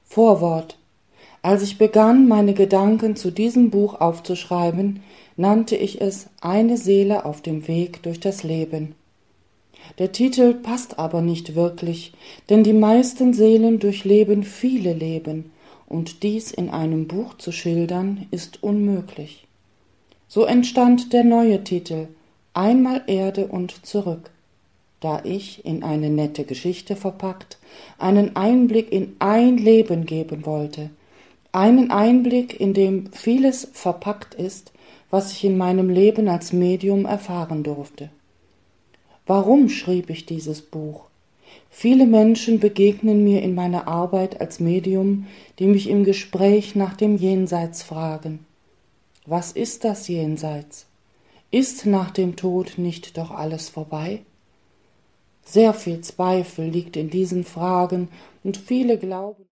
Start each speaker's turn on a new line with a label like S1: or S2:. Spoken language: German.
S1: Vorwort. Als ich begann, meine Gedanken zu diesem Buch aufzuschreiben, nannte ich es »Eine Seele auf dem Weg durch das Leben«. Der Titel passt aber nicht wirklich, denn die meisten Seelen durchleben viele Leben, und dies in einem Buch zu schildern, ist unmöglich. So entstand der neue Titel »Einmal Erde und zurück«, da ich, in eine nette Geschichte verpackt, einen Einblick in ein Leben geben wollte, einen Einblick, in dem vieles verpackt ist, was ich in meinem Leben als Medium erfahren durfte. Warum schrieb ich dieses Buch? Viele Menschen begegnen mir in meiner Arbeit als Medium, die mich im Gespräch nach dem Jenseits fragen. Was ist das Jenseits? Ist nach dem Tod nicht doch alles vorbei? Sehr viel Zweifel liegt in diesen Fragen, und viele glauben,